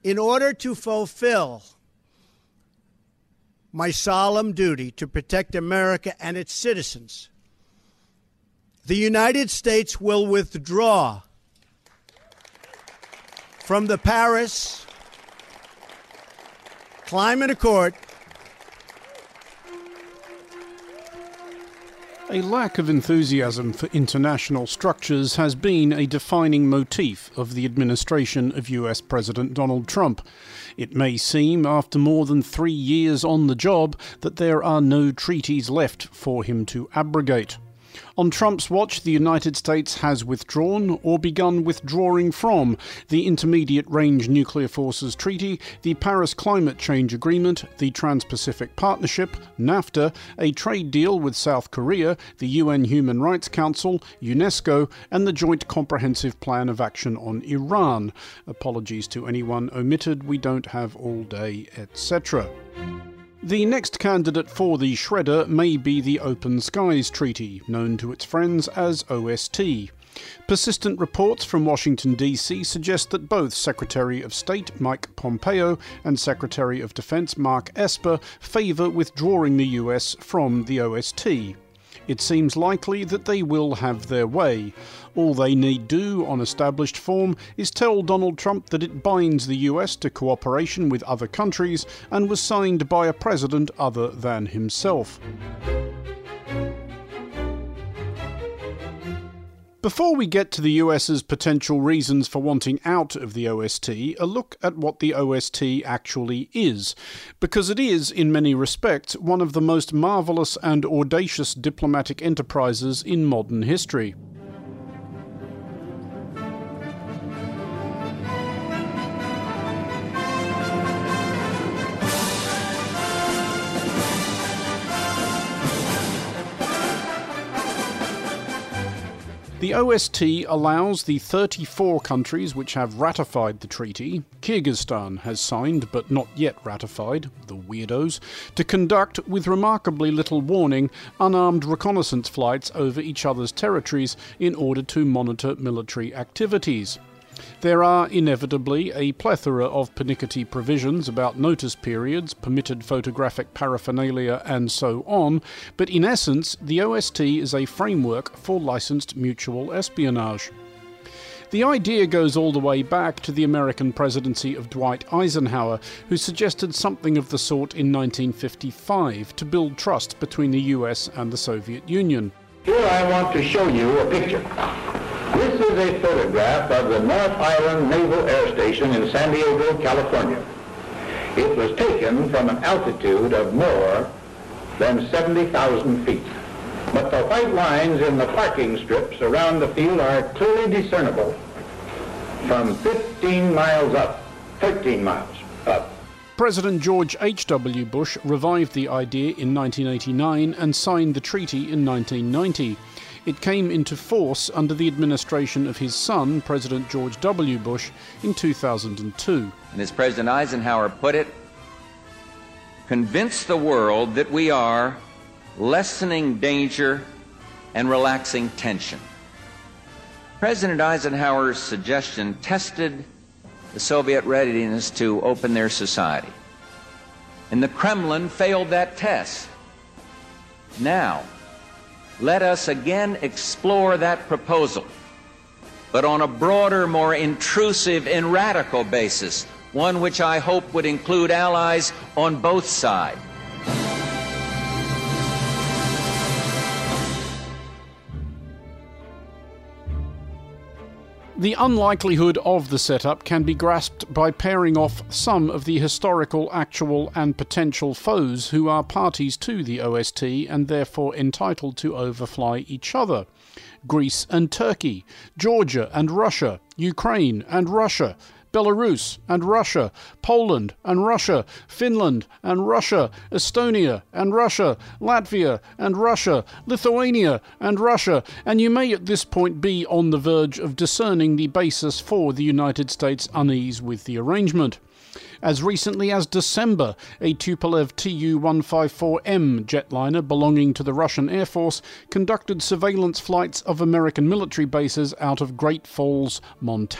In order to fulfill my solemn duty to protect America and its citizens, the United States will withdraw from the Paris Climate Accord. A lack of enthusiasm for international structures has been a defining motif of the administration of US President Donald Trump. It may seem, after more than 3 years on the job, that there are no treaties left for him to abrogate. On Trump's watch, the United States has withdrawn or begun withdrawing from the Intermediate Range Nuclear Forces Treaty, the Paris Climate Change Agreement, the Trans-Pacific Partnership, NAFTA, a trade deal with South Korea, the UN Human Rights Council, UNESCO, and the Joint Comprehensive Plan of Action on Iran. Apologies to anyone omitted, we don't have all day, etc. The next candidate for the shredder may be the Open Skies Treaty, known to its friends as OST. Persistent reports from Washington, D.C. suggest that both Secretary of State Mike Pompeo and Secretary of Defense Mark Esper favour withdrawing the US from the OST. It seems likely that they will have their way. All they need do, on established form, is tell Donald Trump that it binds the US to cooperation with other countries and was signed by a president other than himself. Before we get to the US's potential reasons for wanting out of the OST, a look at what the OST actually is, because it is, in many respects, one of the most marvellous and audacious diplomatic enterprises in modern history. The OST allows the 34 countries which have ratified the treaty — Kyrgyzstan has signed but not yet ratified, the weirdos — to conduct, with remarkably little warning, unarmed reconnaissance flights over each other's territories in order to monitor military activities. There are inevitably a plethora of pernickety provisions about notice periods, permitted photographic paraphernalia, and so on, but in essence, the OST is a framework for licensed mutual espionage. The idea goes all the way back to the American presidency of Dwight Eisenhower, who suggested something of the sort in 1955 to build trust between the US and the Soviet Union. Here I want to show you a picture. This is a photograph of the North Island Naval Air Station in San Diego, California. It was taken from an altitude of more than 70,000 feet. But the white lines in the parking strips around the field are clearly discernible from 15 miles up, 13 miles up. President George H.W. Bush revived the idea in 1989 and signed the treaty in 1990. It came into force under the administration of his son, President George W. Bush, in 2002. And as President Eisenhower put it, convince the world that we are lessening danger and relaxing tension. President Eisenhower's suggestion tested the Soviet readiness to open their society. And the Kremlin failed that test. Now, let us again explore that proposal, but on a broader, more intrusive and radical basis, one which I hope would include allies on both sides. The unlikelihood of the setup can be grasped by pairing off some of the historical, actual and potential foes who are parties to the OST and therefore entitled to overfly each other. Greece and Turkey, Georgia and Russia, Ukraine and Russia, Belarus and Russia, Poland and Russia, Finland and Russia, Estonia and Russia, Latvia and Russia, Lithuania and Russia, and you may at this point be on the verge of discerning the basis for the United States' unease with the arrangement. As recently as December, a Tupolev Tu-154M jetliner belonging to the Russian Air Force conducted surveillance flights of American military bases out of Great Falls, Montana.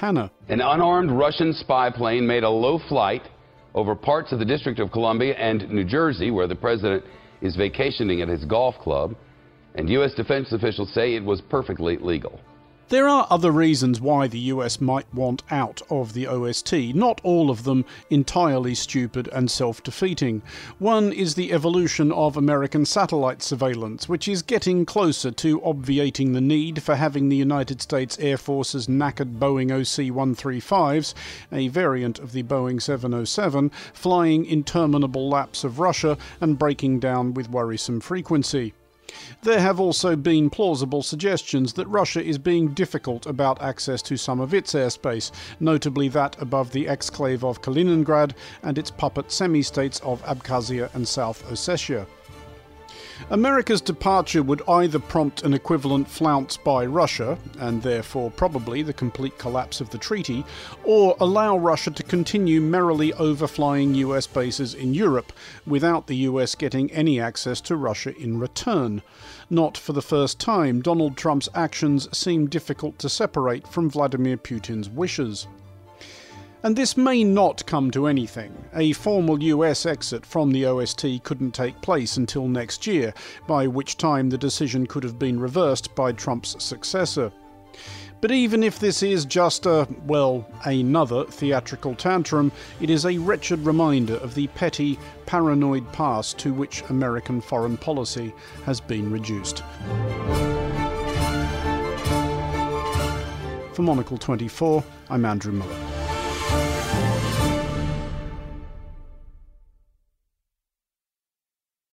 An unarmed Russian spy plane made a low flight over parts of the District of Columbia and New Jersey, where the president is vacationing at his golf club, and U.S. defense officials say it was perfectly legal. There are other reasons why the US might want out of the OST, not all of them entirely stupid and self-defeating. One is the evolution of American satellite surveillance, which is getting closer to obviating the need for having the United States Air Force's knackered Boeing OC-135s, a variant of the Boeing 707, flying interminable laps of Russia and breaking down with worrisome frequency. There have also been plausible suggestions that Russia is being difficult about access to some of its airspace, notably that above the exclave of Kaliningrad and its puppet semi-states of Abkhazia and South Ossetia. America's departure would either prompt an equivalent flounce by Russia, and therefore probably the complete collapse of the treaty, or allow Russia to continue merrily overflying US bases in Europe, without the US getting any access to Russia in return. Not for the first time, Donald Trump's actions seem difficult to separate from Vladimir Putin's wishes. And this may not come to anything. A formal US exit from the OST couldn't take place until next year, by which time the decision could have been reversed by Trump's successor. But even if this is just another theatrical tantrum, it is a wretched reminder of the petty, paranoid past to which American foreign policy has been reduced. For Monocle 24, I'm Andrew Muller.